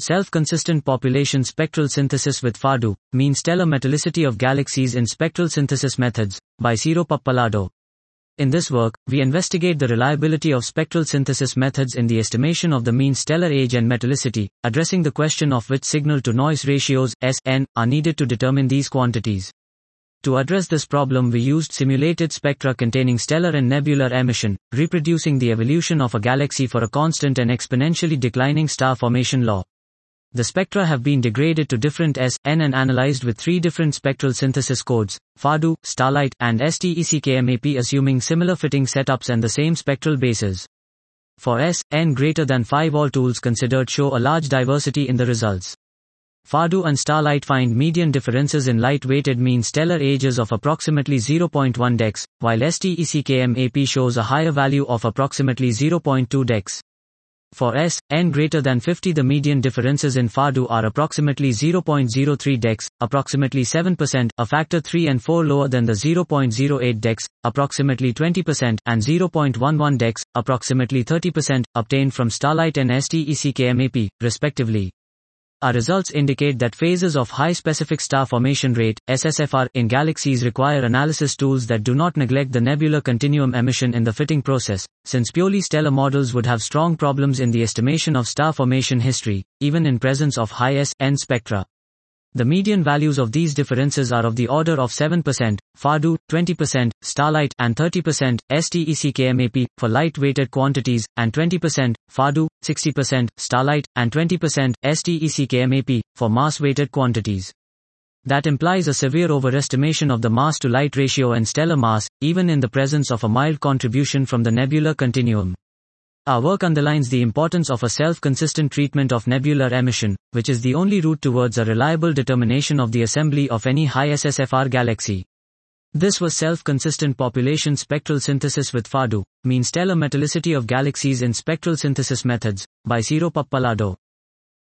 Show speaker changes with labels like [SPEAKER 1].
[SPEAKER 1] Self-consistent population spectral synthesis with FADU, mean stellar metallicity of galaxies in spectral synthesis methods, by Ciro Pappalado. In this work, we investigate the reliability of spectral synthesis methods in the estimation of the mean stellar age and metallicity, addressing the question of which signal-to-noise ratios, S/N, are needed to determine these quantities. To address this problem, we used simulated spectra containing stellar and nebular emission, reproducing the evolution of a galaxy for a constant and exponentially declining star formation law. The spectra have been degraded to different S/N and analyzed with 3 different spectral synthesis codes, FADU, Starlight, and STECKMAP, assuming similar fitting setups and the same spectral bases. For S/N greater than 5, all tools considered show a large diversity in the results. FADU and Starlight find median differences in light-weighted mean stellar ages of approximately 0.1 dex, while STECKMAP shows a higher value of approximately 0.2 dex. For S/N greater than 50, the median differences in FADU are approximately 0.03 dex, approximately 7%, a factor 3 and 4 lower than the 0.08 dex, approximately 20%, and 0.11 dex, approximately 30%, obtained from Starlight and STECKMAP, respectively. Our results indicate that phases of high specific star formation rate, SSFR, in galaxies require analysis tools that do not neglect the nebular continuum emission in the fitting process, since purely stellar models would have strong problems in the estimation of star formation history, even in presence of high S/N spectra. The median values of these differences are of the order of 7%, FADU, 20%, Starlight, and 30%, STECKMAP, for light-weighted quantities, and 20%, FADU, 60%, Starlight, and 20%, STECKMAP, for mass-weighted quantities. That implies a severe overestimation of the mass-to-light ratio and stellar mass, even in the presence of a mild contribution from the nebular continuum. Our work underlines the importance of a self-consistent treatment of nebular emission, which is the only route towards a reliable determination of the assembly of any high SSFR galaxy. This was Self-Consistent Population Spectral Synthesis with FADU, mean stellar metallicity of galaxies in spectral synthesis methods, by Ciro Pappalado.